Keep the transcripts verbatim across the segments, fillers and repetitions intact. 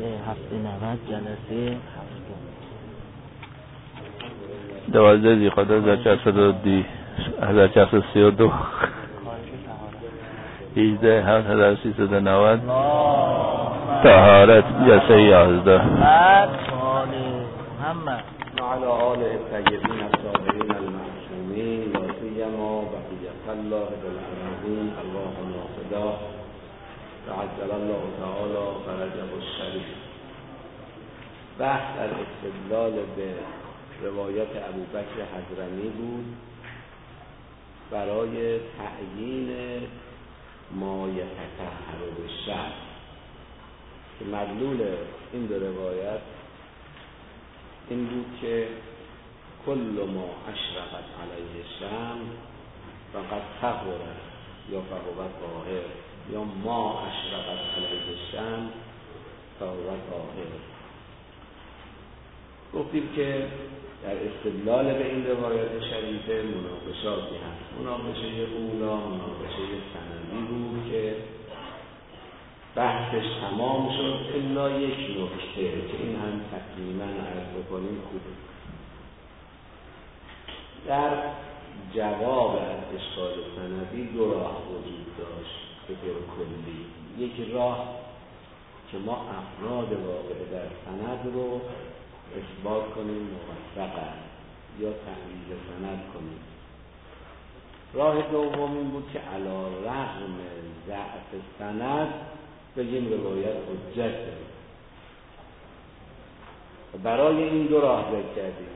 هفته نود جلسه هفتم دوازده ذی‌قعده هزار و چهارصد و سی و دو هجده هفت هزار و سیصد و نود طهارت جلسه یازده بعد آل محمد وعلى آله الطیبین الطاهرین المعصومین لا سیما بقیة الله بالعالمین اللهم صدا تعجل الله تعالی فرجه الشریف. بحث در استدلال به روایت ابوبکر حضرمی بود برای تعیین ما یتطهر بالشرع که مدلول این دو روایت این بود که کل ما اشرقت علیه الشمس فقط طهر یا فهو طاهر یا ما اشرقت علیه الشمس فهو طاهر. گفتیم که در استدلال به این روایت شریفه مناقشاتی هست. مناقشه اولا مناقشه سندی بود که بحثش تمام شد الا یک نکته که این هم تقریبا عرض بکنیم خوبه. در جواب از اشکال سندی دو راه وجود داشت به طور کلی. یک راه که ما افراد واقع در سند رو اثبات کنیم موثق است یا تعویض سند کنیم. راه دوم این بود که علی رغم ضعف سند بگیم روایت حجته. برای این دو راه ذکر کردیم.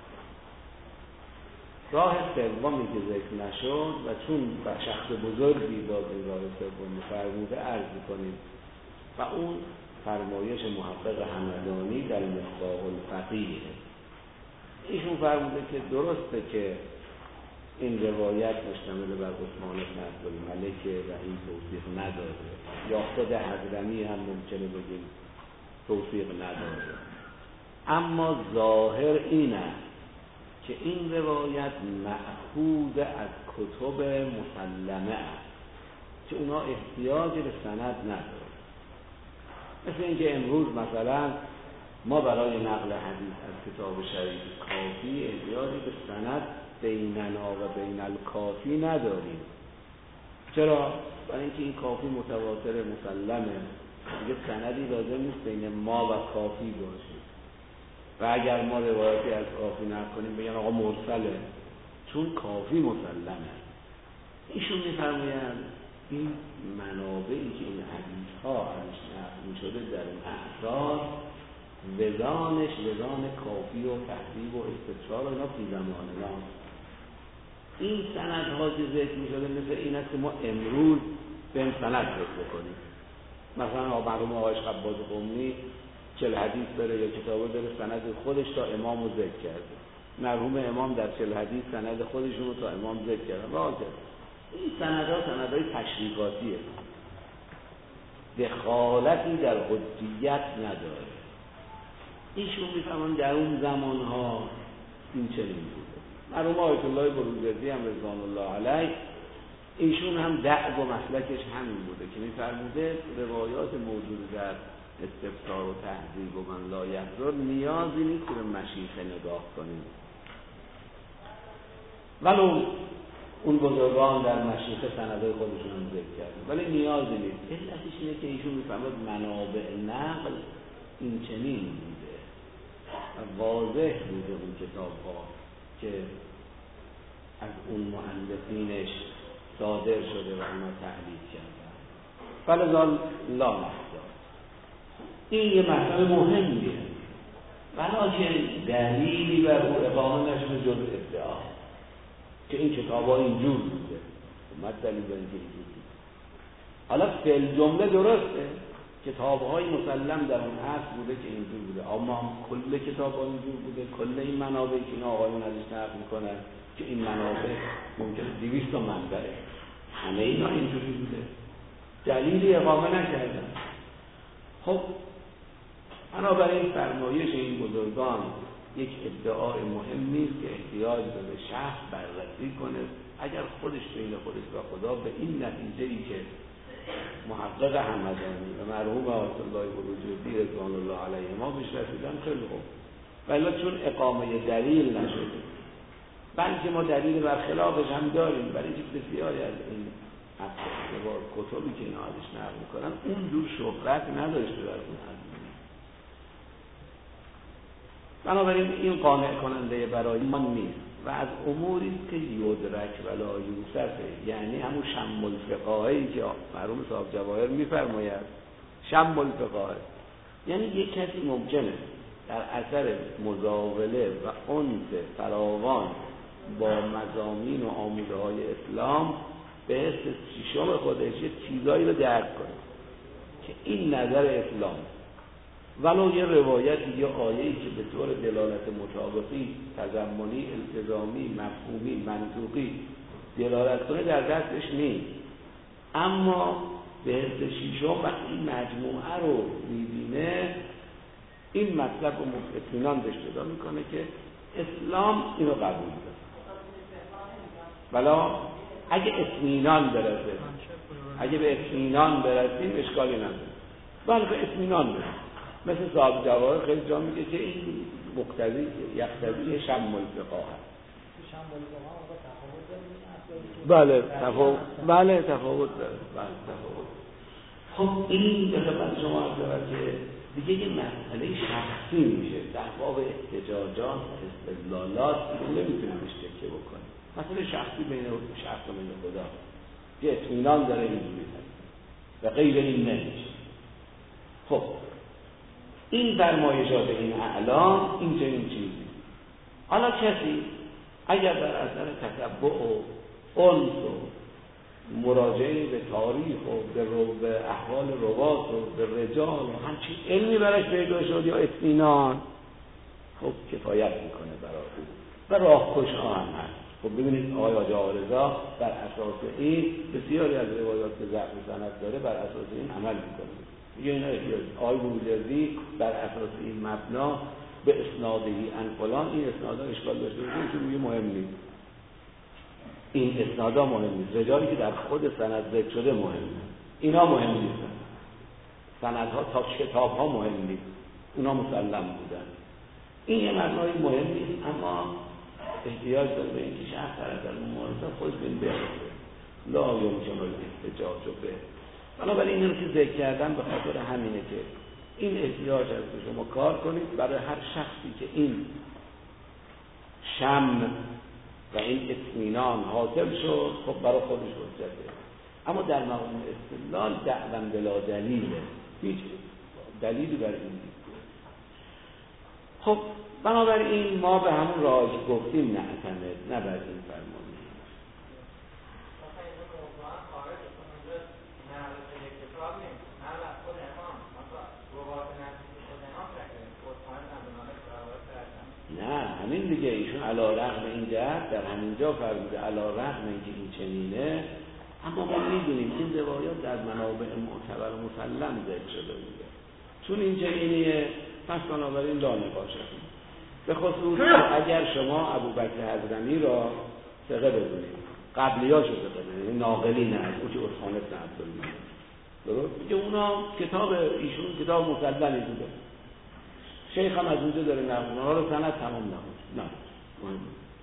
راه سومی که ذکر نشد و چون شخص بزرگی باز این راه سوم فرموده عرض کنیم و اون فرمایش محقق همدانی در مصباح الفقیه. ایشون فرموده که درسته که این روایت مشتمل بر عثمان بن عبدالملک و این توثیق نداره یا خود حضرمی هم ممکنه بگیم توثیق نداره، اما ظاهر این است که این روایت مأخوذ از کتب مسلمه است که اونا احتیاج به سند نداره. مثل اینکه امروز مثلا ما برای نقل حدیث از کتاب شریف کافی احتیاجی به سند بیننا و بین الکافی نداریم. چرا؟ برای اینکه این کافی متواتر مسلمه، دیگه سندی لازم نیست بین ما و کافی باشه. و اگر ما روایتی از کافی نکنیم بگن آقا مرسله، چون کافی مسلمه. ایشون می‌فرمایند این منابعی که این حدیث ها ازش نقل شده در این اعصار وزانش وزان کافی و تحریب و استدلال و اینا فی زماننا. این سندها که ذکر می شده مثل این است که ما امروز به این سند ذکر بکنیم. مثلا مرحوم آقای خباز قمی چل حدیث داره یا کتابه داره سند خودش تا امام رو ذکر کرده، مرحوم امام در چل حدیث سند خودشون رو تا امام ذکر کرده. واجب این سندها سندهای تشریفاتیه، دخالتی در حجیت نداره. ایشون میفهمن در اون زمانها این چنین بوده. مرحوم آیت الله بروجردی هم رضوان الله علیه ایشون هم دعو و مسلکش همین بوده که میفرموده روایات موجود در استفسار و تهذیب و من لا یحضر نیازی نیست که به مشیخه نگاه کنیم، ولو اون بزرگان در مشیخه سندهای خودشون هم ذکر کردن، ولی نیازی نیست. علتش اینه که ایشون میفهمد منابع نقل این چنین بوده و واضح بوده اون کتاب ها که از اون مؤلفینش صادر شده و اونا تحلیل کردن. فلذا لا محضر. این یه مطلب مهمیه، ولیکن دلیلی بر او اقامه نشده جز ادعا که این کتاب ها اینجور بوده. اومد دلیل بر اینکه اینجور بوده. حالا فی جمله درسته کتاب های مسلم در اون عصر بوده که اینجور بوده، اما کل کتاب ها اینجور بوده. کل این منابعی که این آقایون ازش نقل میکنن که این منابع ممکنه دویست تا منبعه، همه اینا اینجوری بوده، دلیلی اقامه نکردن. خب بنابراین فرمایش این بزرگان یک ادعای مهم نیست که احتیاج به شخص بررسی کنه. اگر خودش بین خودش و خدا به این نتیجه‌ای که محقق همدانی و مرحوم آیت الله بروجردی رضوان الله علیهما بهش رسیدن خیلی خوب، ولی چون اقامه دلیل نشده، بلکه ما دلیل برخلافش هم داریم، برای اینکه بسیاری از این اصحاب کتبی که اینا ازش نقل میکنن اون دور شهرت نداشته در اون حدیث. بنابراین این قانع کننده برای ما نیست و از اموری که یدرک ولا یوسفه، یعنی همون شم الفقاهی که مرحوم صاحب جواهر میفرماید، شم الفقاهه یعنی یک کسی ممکنه در اثر مزاوله و انس فراوان با مضامین و آموزه های اسلام به حس شیشم خودش یه چیزایی رو درک کنه که این نظر اسلام، ولو یه روایتی یا آیه‌ای که به طور دلالت مطابقی، تضمنی، التزامی، مفهومی، منطوقی دلالت کنه در دستش نیست، اما به حس شیشم وقتی این مجموعه رو میبینه این مطلب رو اطمینان بهش پیدا میکنه که اسلام اینو قبول داره. ولی اگه اطمینان برسه، اگه به اطمینان برسیم اشکالی نداره، ولی به اطمینان برسیم مثل صاحب جواهر خیلی جا میگه که این مقتضی یقتضی شم الفقاه هست. بله تفاوت بله تفاوت داره بله تفاوت. خب این به خدمت شما عرض دارم که دیگه یه مسئله شخصی میشه، در باب احتجاجات استدلالات نمیتونیم بهش تکیه بکنیم، مسئله شخصی بین شخص و بین خدا که اطمینان داره اینجوری و غیر این نمیشه. خب این فرمایشات این اعلام این چنین چیزی. حالا کسی اگر در اثر تتبع و انس و مراجعه به تاریخ و به, رو به احوال روات و به رجال و همچین علمی برش پیدا شد یا اطمینان، خب کفایت میکنه برای او و راهکش ها هم هست. خب ببینید آقای حاجی آقارضا بر اساس این بسیاری از روایات که ضعف سند داره بر اساس این عمل میکنه. یه اینا احتیاج آقای بروجردی بر اساس این مبنا به اسنادهی ان فلان، این اسنادا اشکال داشته باشه که میگه مهم نیست، این اسنادا مهم نیست، رجالی که در خود سند ذکر شده مهمه، اینا مهم نیستن، سندها تا کتابها مهم نیست، اونا مسلم بودن. این یه مبنای مهم نیست، اما احتیاج داره به اینکه شخص در اون مورد خود بین برسه لا یمکن الاحتجاج به. بنابراین این رو که ذکر کردم به خاطر همینه که این احتیاج هست که شما کار کنید برای هر شخصی که این شم و این اطمینان حاصل شد، خب برای خودش حجته. اما در مقام استدلال دعوی بلا دلیله، هیچ دلیلی برای این نیست. خب بنابراین ما به همون راه گفتیم نعتمد، نه بر این فرمانی. نه همین دیگه، ایشون علی رغم این جهت در همینجا فرموده علی رغم اینکه این چنینه، اما ما میدونیم این روایات در منابع معتبر و مسلم ذکر شده بوده، چون این چنینیه پس بنابراین لا نقاشه. به خصوص اگر شما ابوبکر حضرمی را ثقه بدونید، قبلیاشو ثقه بدونید، ناقلی نه از اون که اصحاب ابن عبدالله، درست میگه اونا کتاب ایشون کتاب مسلمی بوده، شیخ هم از اونجا داره نقل اونها رو سند تمام نمود. نه مهم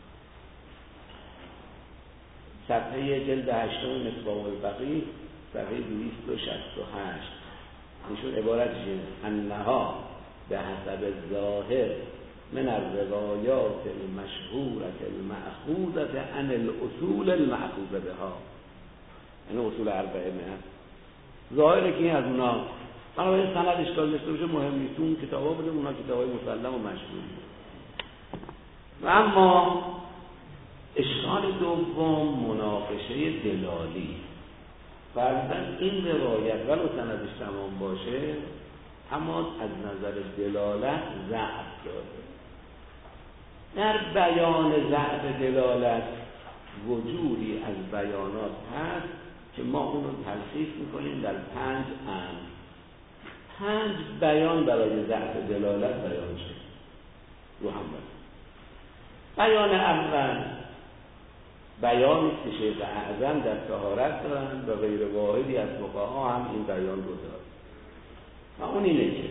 صفحه جلد هشتم مصباح الفقیه صفحه دویست و شصت و هشت ایشون عبارتش اینه: انها به حسب الظاهر من الروایات المشهورة المأخوذة عن الاصول المأخوذة بها، یعنی اصول اربعه نه ظاهره که این از اونا، بنابراین سند اشکال داشته باشه مهم نیست، اون کتابا بوده، اونا کتابای مسلم و مشهور. و اما اشکال دوم مناقشه دلالی. فرضاً این روایت ولو سندش تمام باشه اما از نظر دلالت ضعف داره. در بیان ضعف دلالت وجودی از بیانات هست که ما اون رو تلخیص میکنیم در پنج امر. پنج بیان برای ضعف دلالت بیان شد رو هم باید. بیان اول بیانی که شیخ اعظم در طهارت دارند و غیر واحدی از فقها هم این بیان رو دارد و اون اینه که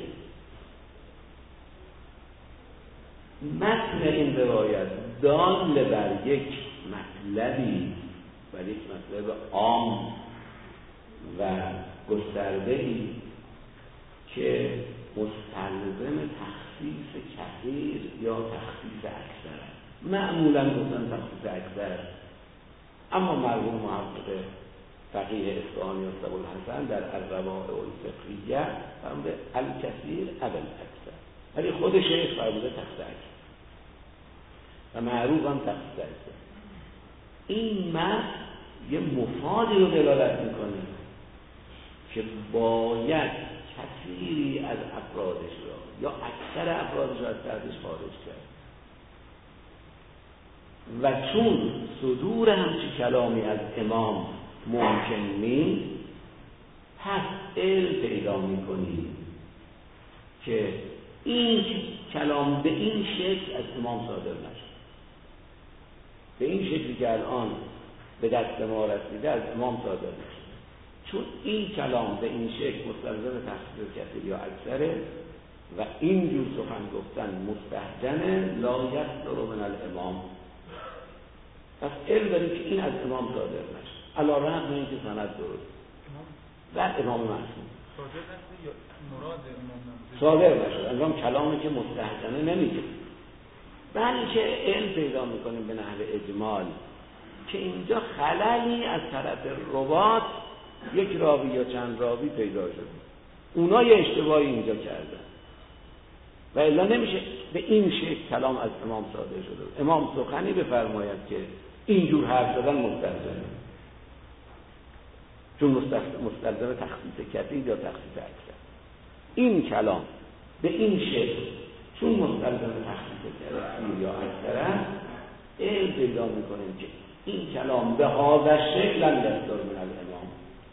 متن این روایت دال بر یک مطلبی، بر یک مطلب عام و گسترده‌ای که مستلزم تخصیص کثیر یا تخصیص اکثر، معمولا گفتن تخصیص اکثر، اما مرحوم محقق فقیه اصفهانی و ابوالحسن در الروائع الفقهیه فرموده الکثیر ابل اکثر، ولی خود شیخ فرموده تخصیص اکثر و معروف هم تخصیص اکثر. این متن یه مفادی رو دلالت میکنه که باید کثیری از افرادش را یا اکثر افرادش را از تحتش خارج کرد و چون صدور همچی کلامی از امام ممکن نیست، پس علم پیدا میکنیم که این کلام به این شکل از امام صادر نشد، به این شکلی که الان به دست ما رسیده از امام صادر نشد، چون این کلام به این شکل مستلزم تخصیص کثیر یا اکثره و اینجور سخن گفتن مستهجنه لا یصدر من الامام. پس علم داریم که این از امام صادر نشد علی رغم اینکه سند درست در امام معصوم صادر نشد یا مراد امام صادر نشد، انجام کلامی که مستهجنه نمیگه، بلکه علم پیدا میکنیم به نحو اجمال که اینجا خللی از طرف روات، یک راوی یا چند راوی پیدا شده، اونا یه اشتباهی اینجا کردن و الا نمیشه به این شکل کلام از امام صادر شده. امام سخنی بفرماید که اینجور حرف زدن مستلزمه، چون مستلزم تخصیص کثیر یا تخصیص اکثر. این کلام به این شکل چون مستلزم تخصیص کثیر یا اکثر است، علم پیدا میکنیم که این کلام به هذا شکل لم یصدر من الامام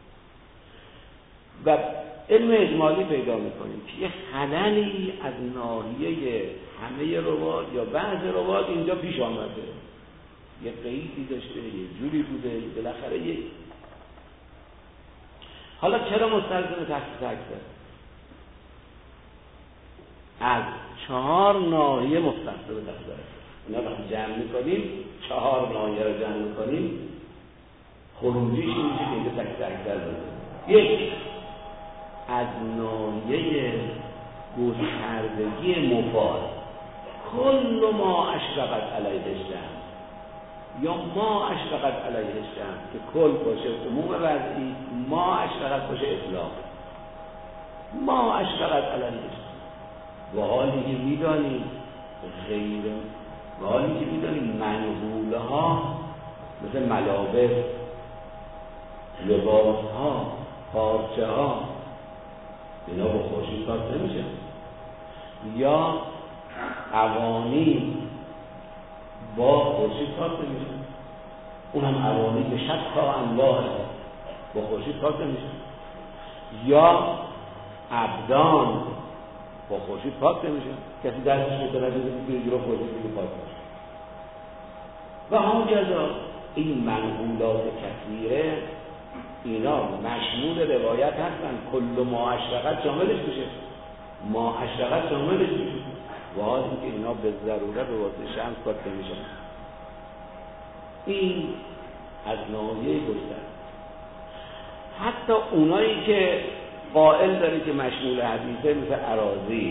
و علم اجمالی پیدا میکنیم که یه خللی از ناحیه همه روات یا بعض روات اینجا پیش آمده، یه قیدی داشته، یه جوری بوده، بالاخره یه حالا چرا مستلزم تخصیص اکثر؟ از چهار ناحیه مستلزم تخصیص اکثر. اینا وقتی جمع میکنیم چهار ناحیه رو جمع میکنیم، خروجیش این میشه که اینجا تخصیص اکثر داره. یک، از ناحیه گستردگی مفاد، کل ما اشرقت علیه الشمس یا ما اشرقت علیه الشمس که کل باشه عموم وضعی، ما اشرقت باشه اطلاق، ما اشرقت علیه الشمس و حالی که میدانیم غیر و حالی که میدانیم منحوله ها مثل ملابس، لباس ها، پارچه ها اینا با خورشید پاک نمیشه، یا اوانی با خورشید پاک نمیشه، اون هم اوانی به شک ها انواع با خورشید پاک نمیشه، یا ابدان با خورشید پاک نمیشه، کسی دستش متوجه بگیره جلو خورشید بگیره پاک نمیشه. و همونجا این منقولات کثیره اینا مشمول روایت هستن، کل ما اشرقت شاملش میشه، ما اشرقت شاملش میشه و حالی که اینا به ضرورت به واسطه شمس پاک نمیشه. این از ناحیه گستر. حتی اونایی که قائل داره که مشمول حدیثه مثل اراضی،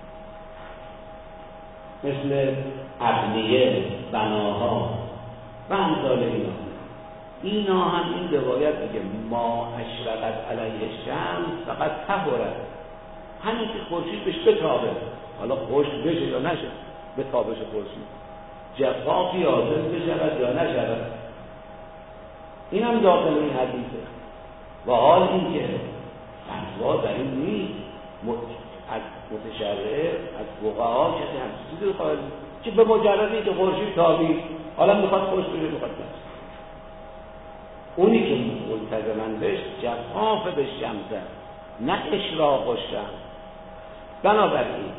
مثل ابنیه، بناها و امثال اینا، اینا هم این روایت میگه ما اشرقت علیه الشمس فقط طهرت، همین که خورشید بهش بتابه، حالا خشک بشه یا نشه، به تابش خورشید جفافی حاصل بشود یا نشود، این هم داخل این حدیثه. و حال این که فتوا در این نیست از متشرع از فقها کسی هم چیزی رو خواهد که به مجردی که خورشید تابید حالا میخواد خوش بشه میخواد نشه، اونی که ملتزمن بهش جفاف به شمسه نه اشراق و شمس. بنابراین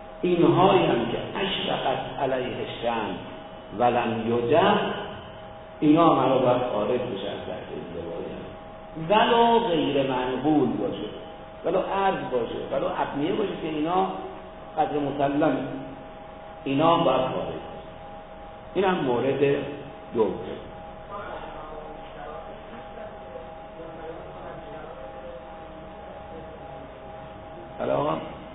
اینهایی هم که اشرقت علیه الشمس ولم یجم، اینا همه رو باید خارج بشه از تحت ازدواج، ولو غیر منقول باشه، ولو ارض باشه، ولو ابنیه باشه که اینا قدر مسلم، اینا هم باید خارج باشه. این هم مورد دوم. حالا آقا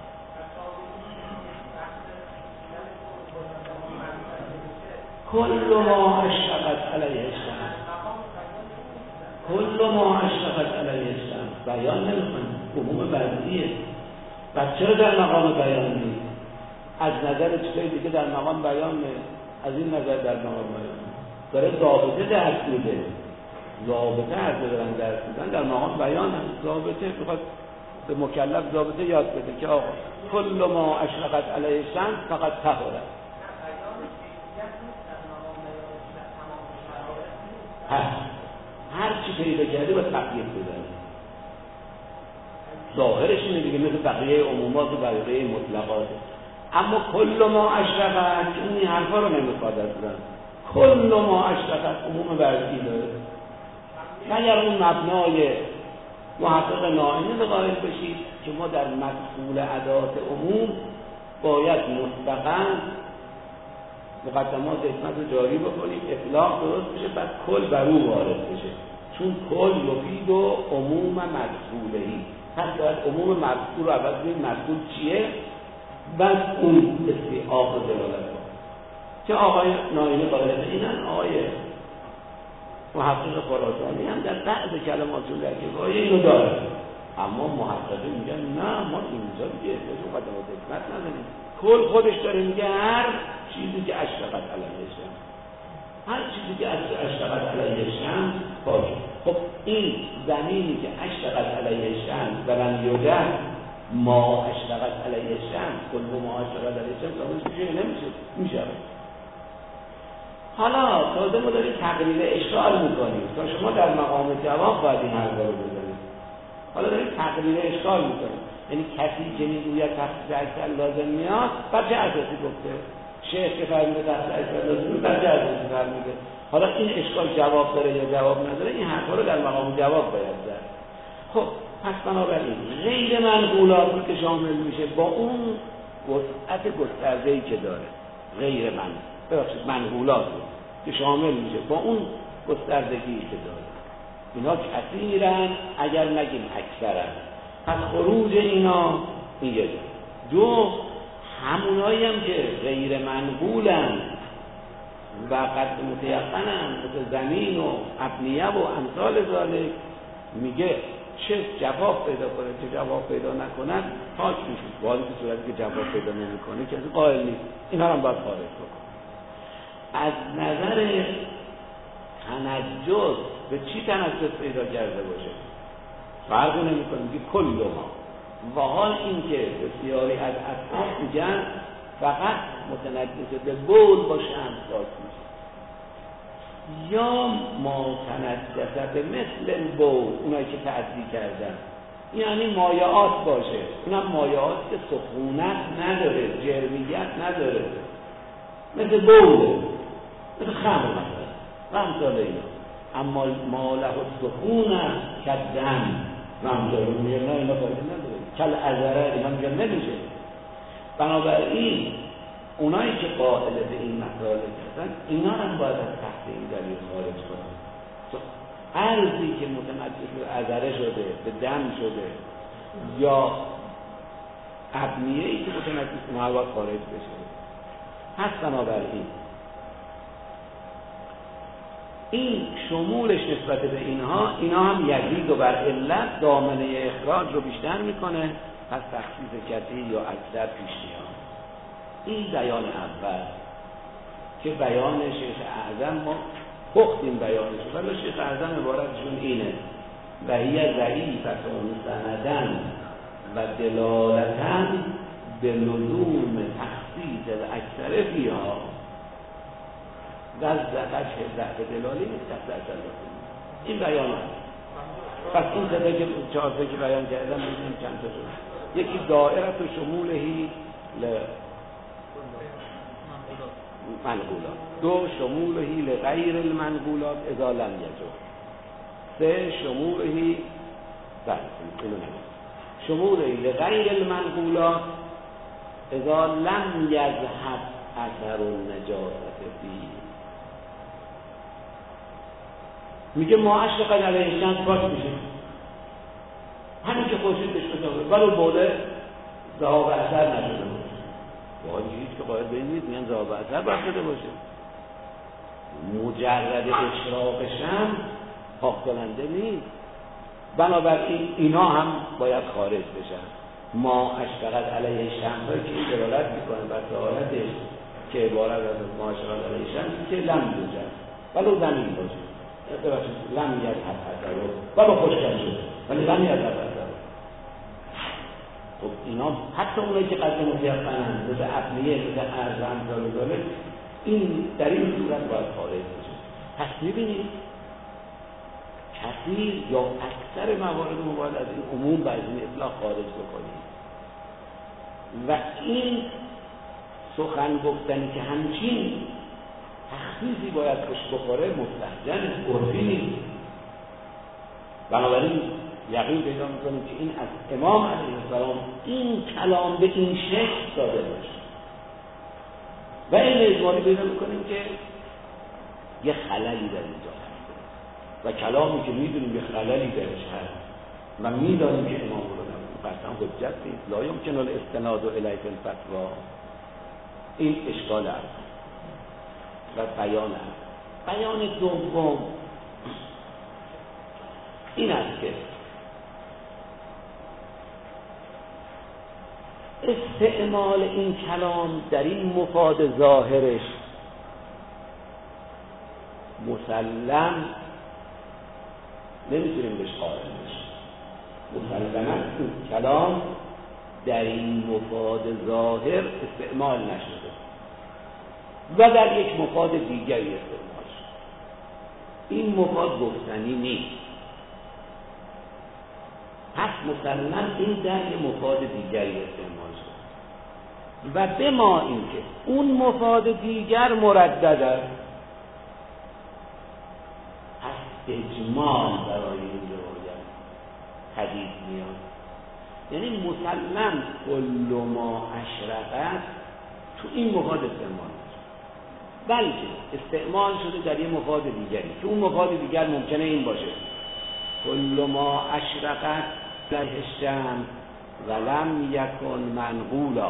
کل ما اشرقت علیه الشمس، کل ما اشرقت علیه الشمس بیان نمی‌کنه، عموم بعضیه. پس چرا در مقام بیان نیست؟ از نظر چیزای دیگه در مقام بیان نیست، از این نظر در مقام بیان نیست. داره ضابطه درس میده، ضابطه هر دارن درس میدن در مقام بیان هست. ضابطه میخواد به مکلف ضابطه یاد بده که آقا کل ما اشرقت علیه الشمس فقط طهاره. هست هر چی پیدا کردی باید تقیید بزنی. ظاهرش اینه دیگه، مثل بقیه عمومات و بقیه مطلقات. اما کل ما اشرقت این حرفا رو نمیخواد بزن. کل ما اشرقت عموم برزی داره. مگر اون مبنای محقق نائینه به قائل بشید که ما در مدخول ادات عموم باید مطلقاً مقدمات حکمت رو جاری بکنیم، اطلاق درست بشه، بعد کل بر او وارد بشه، چون کل یفید و عموم مدخولهی. پس باید عموم مدخول رو اول ببینیم مدخول چیه، بعد اون استحقاق و دلالت کنه. که آقای نائینه قائل به اینن، آقای محقق خراسانی هم در بعض کلماتشون در کفایه اینو داره. اما محققین میگن نه، ما اینجا دیگه احتیاج به مقدمات حکمت نداریم. کل خودش داره میگه هر چیزی که اشرقت علیه الشمس، هر چیزی که اشرقت علیه الشمس باشه. خب این زمینی که اشرقت علیه الشمس و لم یوجد ما اشرقت علیه الشمس، کل ما اشرقت علیه الشمس آموز میشه نمیشه میشه. حالا تازه ما داریم تقریر اشکال میکنیم تا شما در مقام جواب باید این حرفا رو بزنید. حالا داریم تقریر اشکال میکنیم، یعنی کسی که میگوید تخصیص اکثر لازم میاد بر چه اساسی گفته؟ شیخ که فرموده تخصیص اکثر لازم میاد بر چه اساسی فرموده؟ حالا این اشکال جواب داره یا جواب نداره، این حرفا رو در مقام جواب باید زد. خب پس بنابراین غیر منقولاتی که شامل میشه با اون وسعت گسترده‌ای که داره، غیر من ببخشید منقولات که شامل میشه با اون گستردگی که داره، اینا کثیرن اگر نگیم اکثرن. پس خروج اینا این یه دو همونایی هم که غیر منقولن و قد متیقنن مثل زمین و ابنیه و امثال ذالک، میگه چه جواب پیدا کنه چه جواب پیدا نکنن پاک میشه. باید که صورتی که جواب پیدا نمیکنه کسی قائل نیست، اینا هم باید خارج بکنه. از نظر تنجس به چی تنجس پیدا کرده باشه فرقی نمیکنه، میگه کل ما. و حال این که بسیاری از اصحاب میگن فقط متنجس به بول باشه امساک میشه، یا ما تنجس به مثل البول، اونایی که تعدی کردن یعنی مایعات باشه، اونم مایعات که سخونت نداره، جرمیت نداره، مثل بول، مثل خمر مثلا رمزاله اینا. اما ماله سخونت کدن رمزاله میگه نه اینا فایده نداره، کل ازره اینا میگه نمیشه. بنابراین اونایی که قائل به این مسائل هستن اینا هم باید از تحت این دلیل خارج کنن. ارزی که متمدد به ازره شده، به دم شده، یا ابنیه‌ای که متمدد به مواد خارج بشه. پس بنابراین این شمولش نسبت به اینها، اینا هم یزید و بر علت دامنه اخراج رو بیشتر میکنه، پس تخصیص کثیر یا اکثر پیش میاد. این بیان اول که بیان شیخ اعظم ما پختیم بیانش، ولی شیخ اعظم عبارتشون اینه: و هی ضعیفتون سندن و دلالتن به لزوم تخصیص الاکثر فیها. دستش ضعف دلالی نیست، دستش این بیان هست. پس این سده که چهار که بیان کردم میدونیم چند تا شد. یکی دائرت و شمولهی ل... منقولات. دو شمولهی لغیر المنقولات اذا لم یجوز. سه شمولهی بله اینو نگم شمولهی لغیر المنقولات اذا لم یذهب اثر النجاست فیه. میگه ما اشرق علیه الشمس پاک میشه، همین که خورشید بهش بتابه ولو بوده ذهاب اثر نشده باشه. واقعا هیچ که قائل به این نیست، میگن ذهاب اثر باید شده باشه. مجرد اشراق شمس پاک کننده نیست. بنابراین اینا هم باید خارج بشن. ما اشرقت علیه الشمس که این دلالت میکنه بر طهارتش که عبارت از ما اشرقت علیه الشمس که لم یوجد ولو زمین باشه، ببخشید لم یذهب اثره ولو خشک شده ولی لم یذهب اثره. خب اینا حتی اونایی که قصد متیقنن مثل عقلیه مثل ارز امثال داره این در این صورت باید خارج بشه. پس میبینید کثیر یا اکثر موارد رو باید از این عموم و از این اطلاق خارج بکنیم و این سخن گفتنی که همچین تخصیصی باید پشت بخوره مستحجن عرفی نیست. بنابراین یقین پیدا میکنیم که این از امام علیه السلام این کلام به این شکل داده باشه و این اجمالی پیدا میکنیم که یه خللی در اینجا هست و کلامی که میدونیم یه خللی درش هست و میدانیم که امام رو قطعا حجت نیست، لا یمکن الاستناد الیه الفتوا. این اشکال هست و بیان هست. بیان دوم این است که استعمال این کلام در این مفاد ظاهرش مسلم نمیتونیم بهش قائل بشیم. مسلماً این کلام در این مفاد ظاهر استعمال نشده و در یک مفاد دیگری استعمال شده. این مفاد گفتنی نیست. پس مسلماً این در یک مفاد دیگری استعمال شده و به ما اینکه اون مفاد دیگر مردد است، پس اجمال برای این روایت حدیث میاد. یعنی مسلم کل ما اشرقت تو این مفاد استعمال شده، بلکه استعمال شده در یه مفاد دیگری که اون مفاد دیگر ممکنه این باشه کل ما اشرقت علیه الشمس ولم یکن منقولا.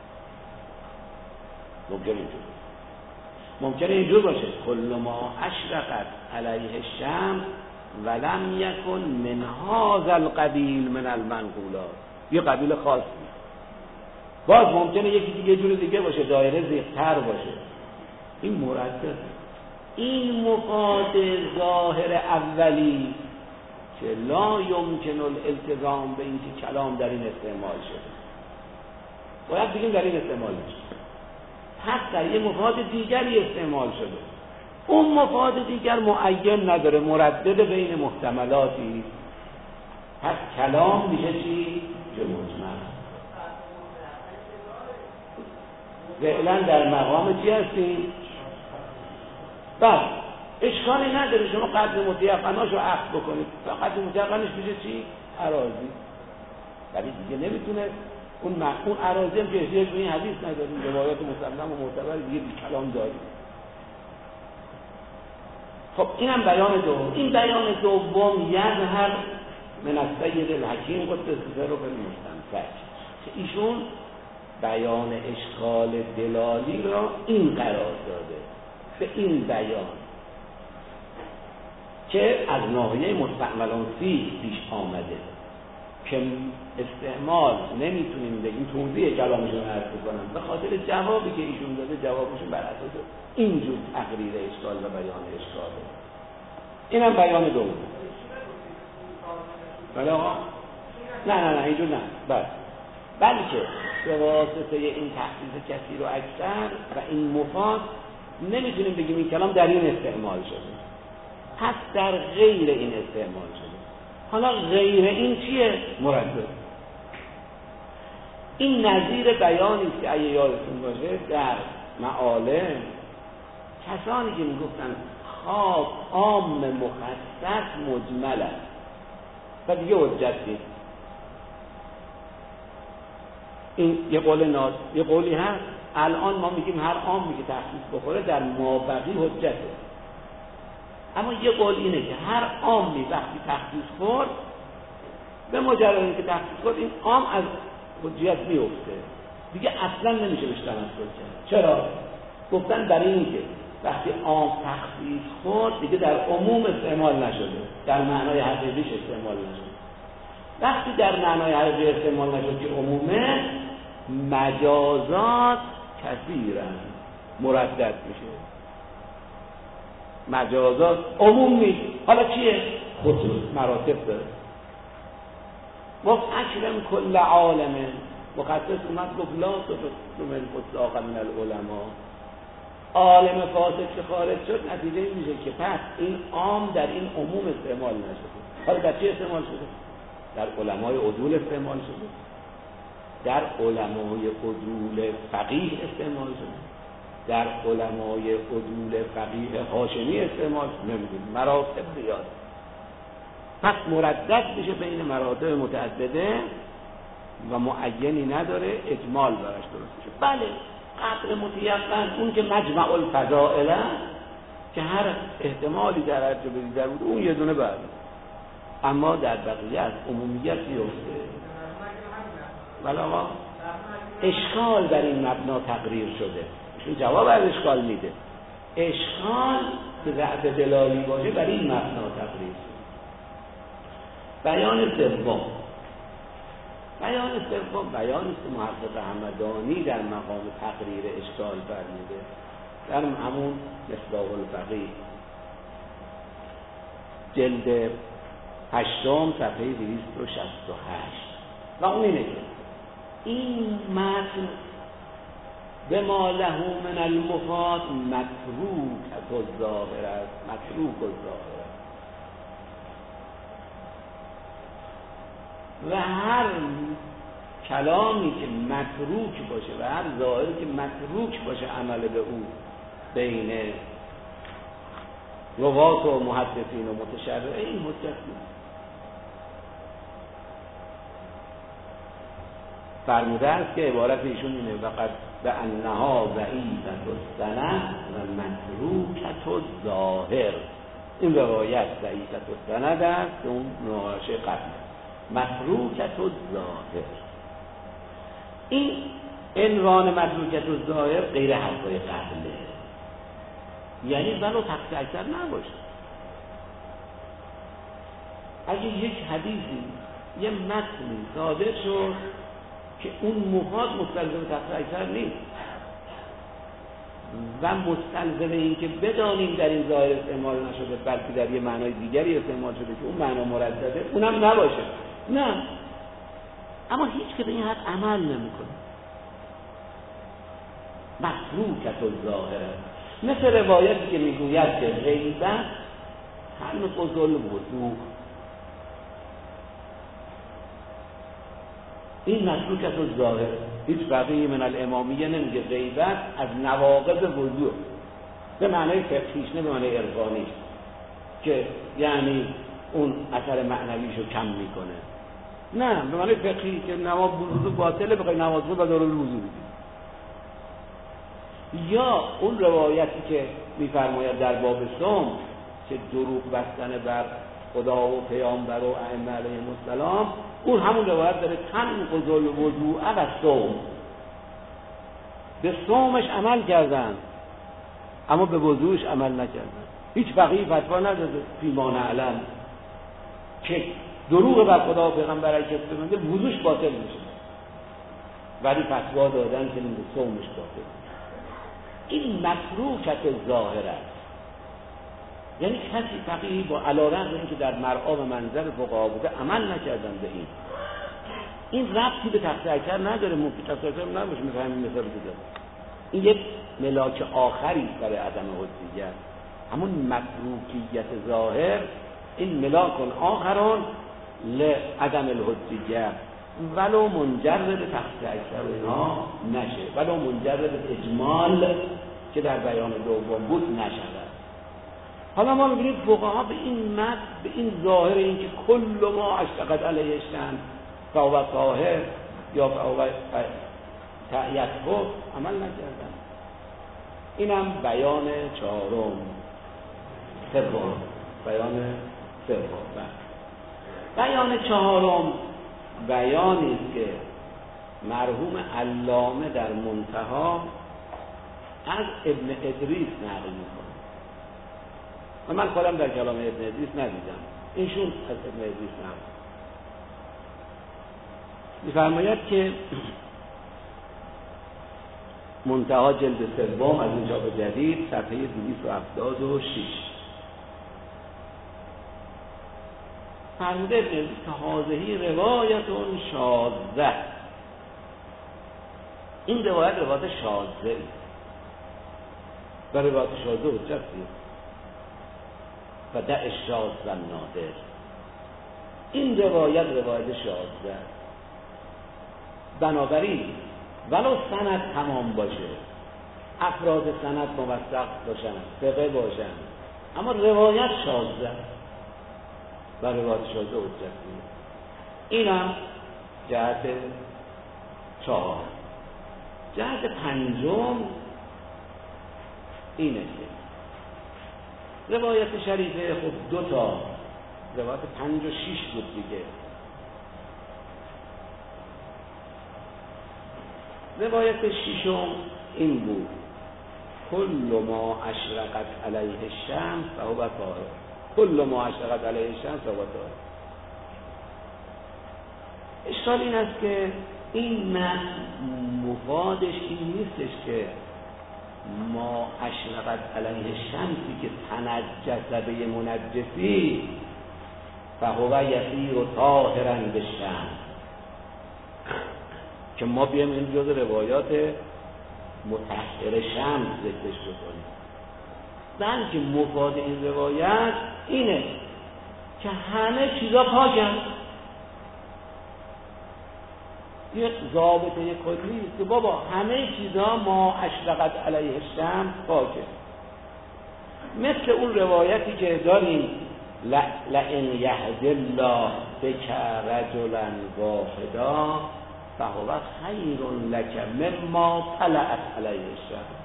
ممکنه اینجور ممکنه اینجور باشه کل ما اشرقت علیه الشمس ولم یکن من هذا القبیل من المنقولات، یه قبیل خاصی. باز ممکنه یکی دیگه جور دیگه باشه، دایره زیغ‌تر باشه. این مردد. این مفاد ظاهر اولی که لا یمکن الالتزام به این که کلام در این استعمال شده، باید بگیم در این استعمال شده، پس در یه مفاد دیگری استعمال شده. اون مفاد دیگر معین نداره، مردد بین محتملاتی. پس کلام میشه چی؟ که مجمل. فعلا در مقام چی هستیم؟ بس اشکالی نداره شما قدر متیقناش رو عقد بکنید. قدر متیقنش میشه چی؟ اراضی. ولی دیگه نمیتونه اون مفهوم اراضی هم که احتیاج به این حدیث نداریم، روایات مسلم و معتبر دیگه بی کلام داریم. خب اینم بیان دوم. این بیان دوم یظهر من السید الحکیم قدس سره به المستمسک که ایشون بیان اشکال دلالی را این قرار داده، به این بیان که از ناحیه مستعملان فیه پیش آمده که استعمال نمیتونیم بگیم. توضیح کلامشون عرض کنم به خاطر جوابی که ایشون داده، جوابشون بر اساس اینجور تقریر اشکال و بیان اشکاله. اینم بیان دوم. بله آقا؟ نه نه نه اینجور نه. بله بلکه به واسطه این تخصیص کثیر و اکثر و این مفاد نمیتونیم بگیم این کلام در این استعمال شده، پس در غیر این استعمال شده. حالا غیر این چیه؟ مردد. این نظیر بیانی است که اگه یادتون باشه در معالم کسانی که میگفتن خاص عام مخصص مجمل است و دیگه حجت نیست. این یه قول ناز یه قولی هست الان ما میگیم هر عامی که تخصیص بخوره در مابقی حجته، اما یه قول اینه که هر عامی وقتی تخصیص خورد به مجرد اینکه تخصیص خورد این عام از حجیت میفته دیگه اصلا نمیشه بهش تمسک کرد. چرا؟ گفتن برای اینکه وقتی عام تخصیص خورد دیگه در عموم استعمال نشده، در معنای حقیقیش استعمال نشده. وقتی در معنای حقیقی استعمال نشد که عمومه، مجازات کثیرن مردد میشه. مجازات عموم نیست. حالا چیه؟ خصوص مراتب داره. گفت اکرم کل عالم مخصص اومد گفت لا تفصل من فساق من العلماء. عالم فاسق که خارج شد نتیجه این میشه که پس این عام در این عموم استعمال نشده. حالا در چی استعمال شده؟ در علمای عدول استعمال شده، در علمای عدول فقیه استعمال شده، در علمای عدول فقیه هاشمی استعمال شده. نمیدونیم مراتب زیاد، پس مردد میشه بین مراتب متعدده و معینی نداره، اجمال براش درست میشه. بله قطع متیقن اون که مجمع الفضائل که هر احتمالی در هر جا بدی در بود اون یه دونه بعد، اما در بقیه از عمومیت میفته. ولی آقا اشکال در این مبنا تقریر شده، ایشون جواب از اشکال میده. اشکال که رعد دلالی باشه برای این مبنا تقریر شده. بیان سوم بیان سوم بیان است که محقق همدانی در مقام تقریر اشکال فرموده در همون مصباح الفقیه جلد هشتم صفحه دویست و شصت و هشت و اون اینه که این متن به ما له من المفاد متروک الظاهر است. متروک الظاهر است و هر کلامی که متروک باشه و هر ظاهری که متروک باشه عمل به او بین روات و محدثین و متشرعین این حجت نیست. فرموده است که عبارت ایشون اینه وقد به انها ضعیفة السند و متروکة الظاهر. این روایت ضعیفة السند است که اون نوعشه قبل متروکة الظاهر. این عنوان متروکة الظاهر غیر حرفای قبله، یعنی ولو تقصیر اکثر نباشه. اگه یک حدیثی یه متنی صادر شد که اون مفاد مستلزم تقصیر اکثر نیست و مستلزم این که بدانیم در این ظاهر استعمال نشده بلکه در یه معنای دیگری استعمال شده که اون معنا مردده، اونم نباشه، نه، اما هیچ که به این حد عمل نمیکنه. متروکة الظاهر، مثل روایتی که میگوید که غیبت تنقض الوضوء. این متروکة الظاهر. هیچ فقیه من الامامیه نمیگه غیبت از نواقض وضوء به معنای فقهیش، نه به معنای عرفانیش که یعنی اون اثر معنویشو کم میکنه، نه، به معنای فقهی که نماز وضوء باطله بخوای نماز رو بدار الوضوء بدی. یا اون روایتی که میفرماید در باب صوم که دروغ بستن بر خدا و پیامبر و ائمه علیهم السلام، اون همون روایت داره تنقض الوضوء و صوم. به صومش عمل کردن اما به وضوءش عمل نکردن. هیچ فقیه فتوا نداده فی ما نعلم که دروغ بر خدا و پیغمبر اگه کسی بگه وضوءش باطل میشه، ولی فتوا دادن که این صومش باطل. این متروکة ظاهر است، یعنی کسی فقیهی با علیرغم اینکه در مرعا و منظر فقها بوده عمل نکردن به این. این ربطی به تقصیر اکثر نداره، ممکن تقصیر اکثر نباشه، مثل همین مثال که زدم. این یک ملاک آخری برای عدم حجیت. همون متروکیت ظاهر این ملاک آخرون لعدم الحجیت، ولو منجر به تقصیر اکثر اینا نشه، ولو منجر به اجمال که در بیان دوم بود نشود. حالا ما می‌بینیم فقها به این مد به این ظاهر این که کل ما اشتقت علیه الشمس فهو طاهر یا فهو یطهر عمل نکردن. اینم بیان چهارم سوم بیان سوم بیان چهارم بیانی است که مرحوم علامه در منتها از ابن ادریس نقل میکنه و من خودم در کلام ابن ادریس ندیدم، اینشون از ابن ادریس نقل می‌فرماید که منتها جلد سوم از اینجا به جدید صفحه دویست و هفتاد و شش فرموده ابن ادریس که هذه روایتون شاذه، این روایت روایت شاذه و روایت شاذه حجتی و دع الشاذ و نادر. این روایت روایت شاذه، بنابراین ولو سند تمام باشه، افراد سند موثق باشن، ثقه باشن، اما روایت شاذه و روایت شاذه حجتی. اینم جهت چهار. جهت پنجم اینه که روایت شریفه خب دو تا روایت پنج و شیش بود دیگه. روایت ششم این بود کل ما اشرقت علیه الشمس فهو طاهر، کل ما اشرقت علیه الشمس فهو طاهر. اشکال این است که این نه مفادش این نیستش که ما اشرقت علیه الشمسی که تنجس به منجسی فهو یصیر طاهرا بالشمس، که ما بیایم این جزء روایات مطهر شمس ذکرش بکنیم، بلکه مفاد این روایت اینه که همه چیزا پاکن. یک ضابطه کلی است که بابا همه چیزا ما اشرقت علیه الشمس پاکه. مثل اون روایتی که داریم لئن یهد الله بک رجلا واحدا فهو خیر لک مما طلعت علیه الشمس،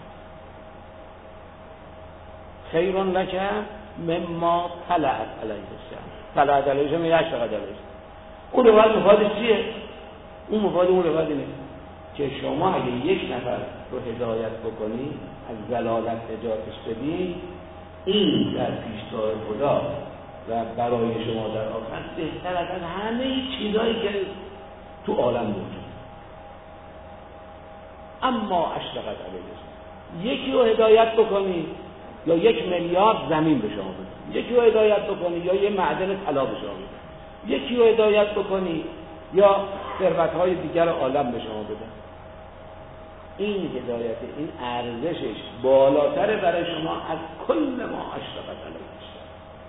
خیر لک مما طلعت علیه الشمس، طلعت علیه الشمس یعنی اشرقت علیه الشمس. اون روایت مفادش چیه؟ اون مفاد اون روایت اینه که شما اگه یک نفر رو هدایت بکنی، از ضلالت نجاتش بدی، این در پیشگاه خدا و برای شما در آخرت بهتر از همه چیزایی که تو عالم موجود. اما اشرقت علیه الشمس، یکی رو هدایت بکنی یا یک میلیارد زمین به شما بده، یکی رو هدایت بکنی یا یه معدن طلا به شما بده، یکی رو هدایت بکنی یا ثروت‌های دیگر عالم به شما بدن. این هدایت، این ارزشش بالاتر برای شما از کل ما اشرقت علیه الشمس.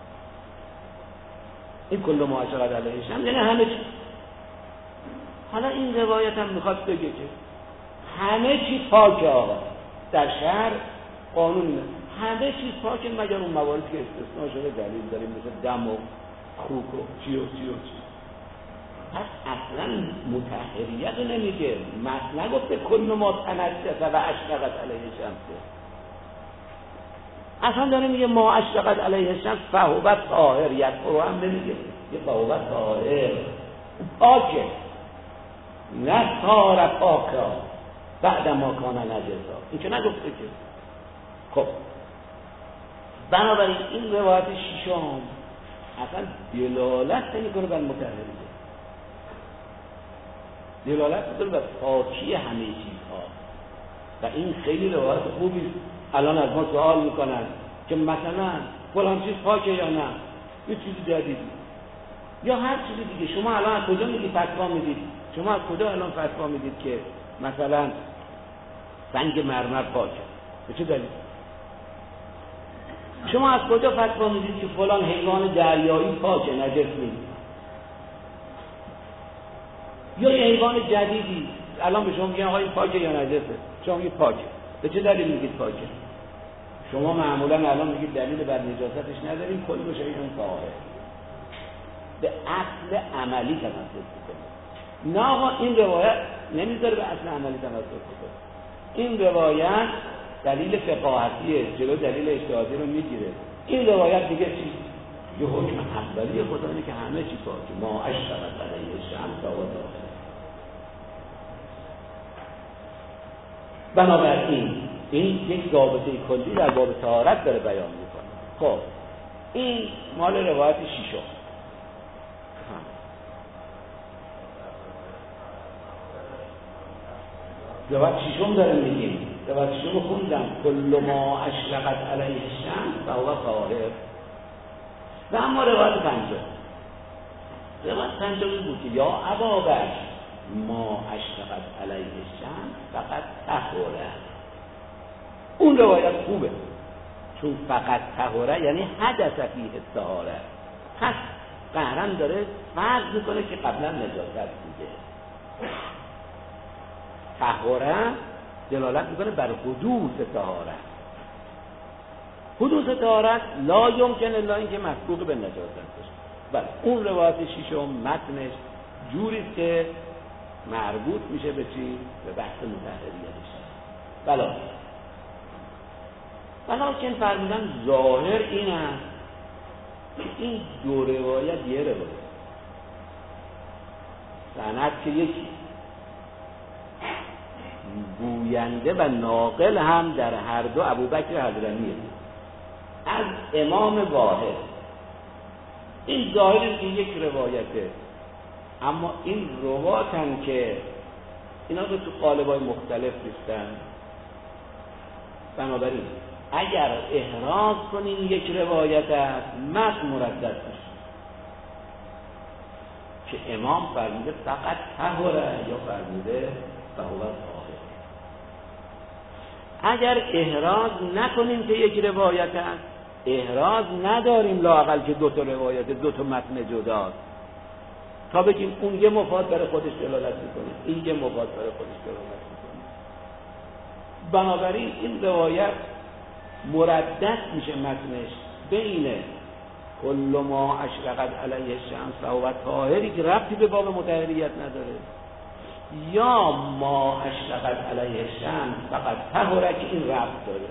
این کل ما اشرقت علیه الشمس یعنی همه چی. حالا این روایت هم میخواد بگه که همه چی پاکه. آقا در شهر قانون اینه همه چیز پاکه مگر اون مواردی که استثناء شده دلیل داریم، مثل دم و خوک و چی و چی و چی. پس اصلا مطهریت رو نمیگه، متن نگفته کل ما تنجس و اشرقت علیه الشمس، اصلا داره میگه ما اشرقت علیه الشمس فهو طاهر، یطهر هم نمیگه، یه فهو طاهر پاکه، نه طار پاکا بعد ما کان نجسا، این که نگفته که. خب بنابراین این روایت ششم اصلا دلالت نمیکنه بر مطهریت، دلالت میکنه بر پاکی همه چیزها و این خیلی روایت خوبی است. الان از ما سوال میکنن که مثلا فلان چیز پاکه یا نه، یه چیز جدیدی یا هر چیز دیگه. شما الان از کجا میگید فتوا میدید؟ شما از کجا الان فتوا میدید که مثلا سنگ مرمر پاکه؟ به چه دلیل؟ شما از کجا فتوا میدید که فلان حیوان دریایی پاکه، نجس نیست؟ یا یه حیوان جدیدی الان به شما میگن آقا این پاکه یا نجسه، شما میگید پاکه، به چه دلیل میگید پاکه؟ شما معمولا الان میگید دلیل بر نجاستش نداریم، کل شیء طاهر، به اصل عملی تمسک کنید. نه آقا این روایت نمیذاره به اصل عملی تمسک کنید. این روایت دلیل فقاهتیه، جلو دلیل اجتهادی رو میگیره. این روایت دیگه چی؟ یه حکم اولیه خدا اینه که همه چی پاکه، ما اشرقت علیه الشمس و طاهر. بنابراین این یک ضابطه کلی در باب طهارت داره بیان میکنه. خب این مال روایت شیشم. روایت شیشم داره میگیم، روایت شیشم خوندم، کل ما اشرقت علیه الشمس فهو طاهر. و اما روایت پنجم، روایت پنجم این بود که یا ابابکر ما اشرقت علیه الشمس فقط طهوره. اون روایت خوبه چون فقط طهوره یعنی حدث فیه الطهاره، پس قهرن داره فرض میکنه که قبلا نجاست بوده. طهوره دلالت میکنه بر حدوث طهارت. حدوث طهارت لا یمکن الا اینکه مسبوق به نجاست باشه. بله اون روایت شیشم متنش جوریست که مربوط میشه به چی؟ به بحث مطهریه میشه. بله ولیکن فرمودن ظاهر این است که این دو روایت یه روایت سند که یکی، گوینده و ناقل هم در هر دو ابوبکر حضرمیه از امام واحد. این ظاهر که یک روایته، اما این رواتن که اینا رو تو قالب‌های مختلف ریختن. بنابراین اگر احراز کنین یک روایت است متن مردد میشه که امام فرموده فقط طهوره یا فرموده فهو طاهر. اگر احراز نکنیم که یک روایت است، احراز نداریم لااقل که دو تا روایت دو تا متن جداست تا بگیم اون یه مفاد برای خودش دلالت میکنه این یه مفاد برای خودش دلالت میکنه. بنابراین این روایت مردد میشه متنش بین کل ما اشرقت علیه الشمس فهو طاهری که ربطی به باب مطهریت نداره، یا ما اشرقت علیه الشمس فقط طهره که این ربط داره،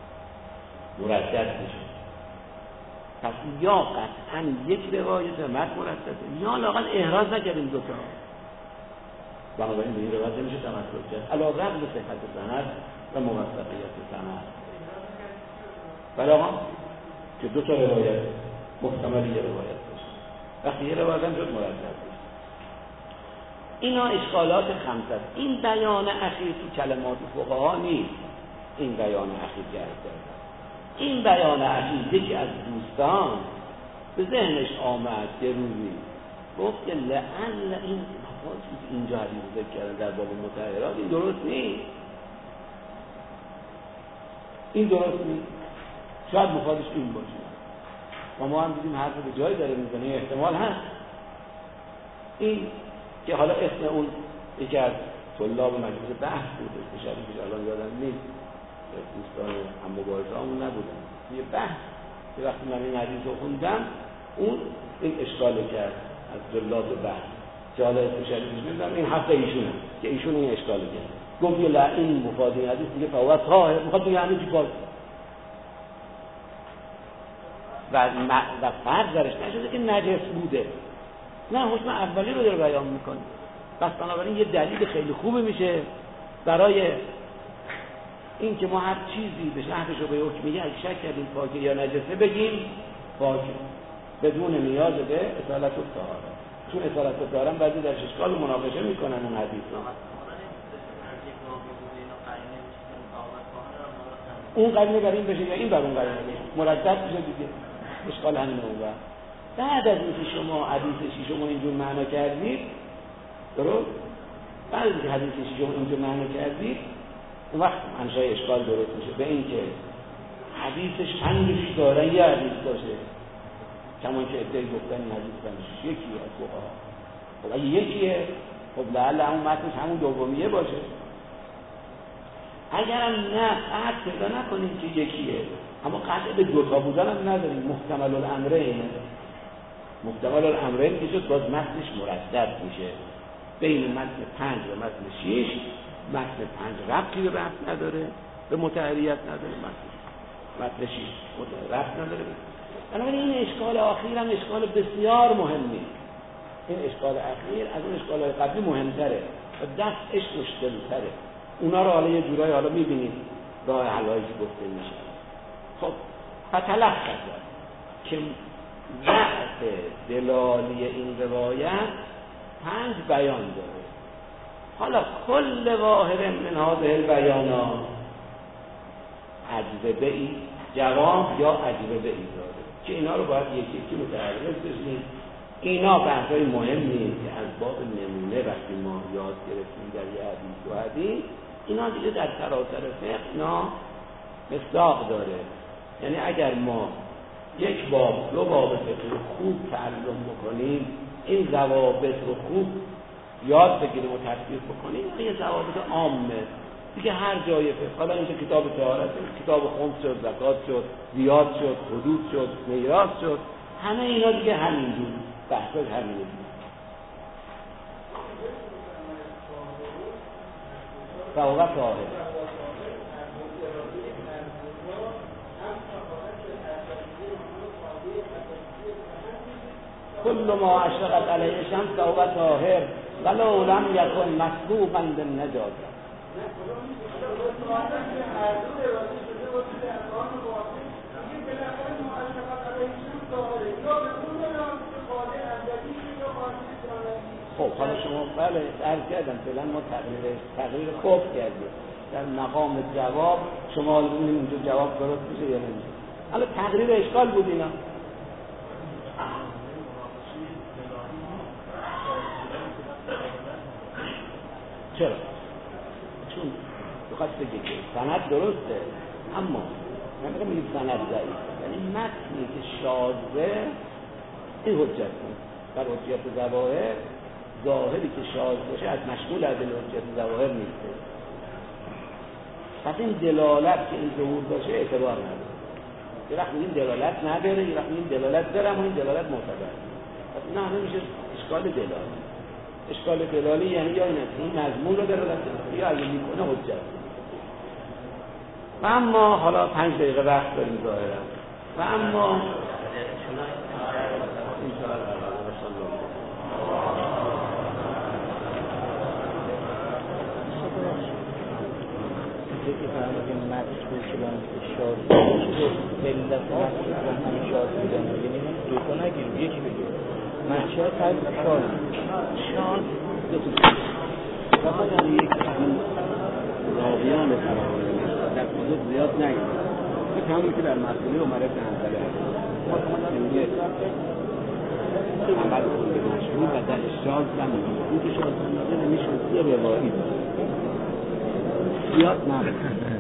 مردد میشه. پس یا قطعا یک روایت متن مردده یا لااقل احراز نکردیم دوتا. بنابراین به این روایت نمیشه تمسک کرد علی رغم صحت سند و موثقیت سند. بله آقا که دو تا روایت محتمل یه روایت باشه، وقتی یه روایت هم شد مردد باشه. اینا اشکالات خمسه است. این بیان اخیر تو کلمات فقها نیست، این بیان اخیر کرده. این بیان اخیر یکی از دوستان به ذهنش آمد یه روزی گفت که لعل این اینجا حدیث ذکر کردن در باب مطهرات این درست نیست، این درست نیست، شاید مفادش این باشه. و ما هم دیدیم حرف به جایی داره میزنه، احتمال هست این که حالا اسم اون یکی از طلاب مجلس بحث بود، اسم شریفش الان یادم نیست، دوستان هم مبارزه همون نبودن، یه بحث که وقتی من این حدیث رو خوندم اون این اشکال کرد از جلاب بحث که حالا اسم شریفش نمیدونم، این حق ایشونه که ایشون این اشکال کرد، گفت لا این مفاد این حدیث دیگه فهو طاهر، میخواد بگه همین چی کار و و فرض درش نشده که نجس بوده، نه حکم اولی رو داره بیان میکنه. پس بنابراین یه دلیل خیلی خوبی میشه برای این که ما هر چیزی به شهرش رو به حکم میگه اگه شک کردیم پاکه یا نجسه بگیم پاکه بدون نیاز به اصالت و طهارت، چون اصالت و طهارت بعضی در اشکال مناقشه میکنن اون حدیث رو. اون قرینه بر این بشه یا این بر اون قرینه بشه مردد میشه دیگه، اشکال همین اون. بعد از اینکه شما حدیث شیشم اینجور معنا کردید، درست؟ بعد از اینکه حدیث شیشم اینجور معنا کردید اون وقت انشای اشکال درست میشه به این که حدیثش پنجش داره یه حدیث باشه، کمان که ادعای گفتن این حدیث پنجش یکیه از فقها. خب اگه یکیه خب لعل همون متنش همون دومیه باشه. اگرم نه قطع پیدا نکنیم که یکیه، اما قطع به دوتا بودن هم نداریم. محتمل الامرین، محتمل الامرین که شد باز متنش مردد میشه بین متن پنج و متن شیش. متن پنج ربطی به ربط نداره، به متعریت نداره، متن متن شیش ربط نداره. بنابراین این اشکال اخیر هم اشکال بسیار مهمی. این اشکال اخیر از اون اشکال‌های قبلی مهمتره و دفعش مشکل‌تره. اونا رو حالا یه جورایی حالا می‌بینید راه حل‌هایی که گفته میشه. خب فتلخص که ضعف دلالی این روایت پنج بیان داره. حالا کل واحد من هذه البیانات اجوبه‌ای جواب یا اجوبه‌ای داره که اینا رو باید یکی یکی متعرض بشیم. اینا بحث‌های مهمی که از باب نمونه وقتی ما یاد گرفتیم در یه حدیث و حدیث، اینا دیگه در سراسر فقه اینا مصداق داره. یعنی اگر ما یک باب دو باب فقه خوب تعلم بکنیم، این ضوابط رو خوب یاد بگیریم و تطبیق بکنیم، این ضوابط عامه دیگه هر جای فقه. حالا اینجا کتاب طهارت، کتاب خمس شد، زکات شد، زیاد شد، حدود شد، میراث شد، همه اینا دیگه همینجور بحثاش همینه. ضوابط طاهر كل ما اشرقت علیه الشمس فهو طاهر ولو لم یکن مسبوقا بالنجاسه. خب حالا شما بله عرض کردم فعلا ما تغییر تغییر خوب کردیم در مقام جواب. شما ببینید اونجا جواب درست میشه یا نمیشه. حالا تغییر اشکال بود اینا. چرا؟ چون بخواست بگه که سند درسته اما نمیگم میگیم سند ضعیف، یعنی متنی که شاذه این حجت نیست. در حجت ظواهر ظاهری که شاذ باشه از مشمول از حجت ظواهر نیست. پس این دلالت که این ظهور باشه اعتبار نداره. یه وقت این دلالت نداره، یه وقت این دلالت داره اما این دلالت معتبر. پس این همه میشه اشکال دلالی. اشکال دلالی یعنی یا این مضمون رو دلالت داره یا اگه میکنه حجت. و اما حالا پنج دقیقه وقت داریم ظاهرا. و اما که فرمودیم مطلوب شدن اشار شد علت مطلوب و هم اشار بودن، یعنی هم دوتا نگیریم یکی بگیم منشه تر اشار شاد فقط هم یک راویان تراویان در خودت زیاد نگیریم. این همون که در مسئولی عمر ابن حنظله هست ما کمانم یک عمل کنده مشهور و در اشار زمین این که شاد زمین نمیشون یه روایی زیاد نبود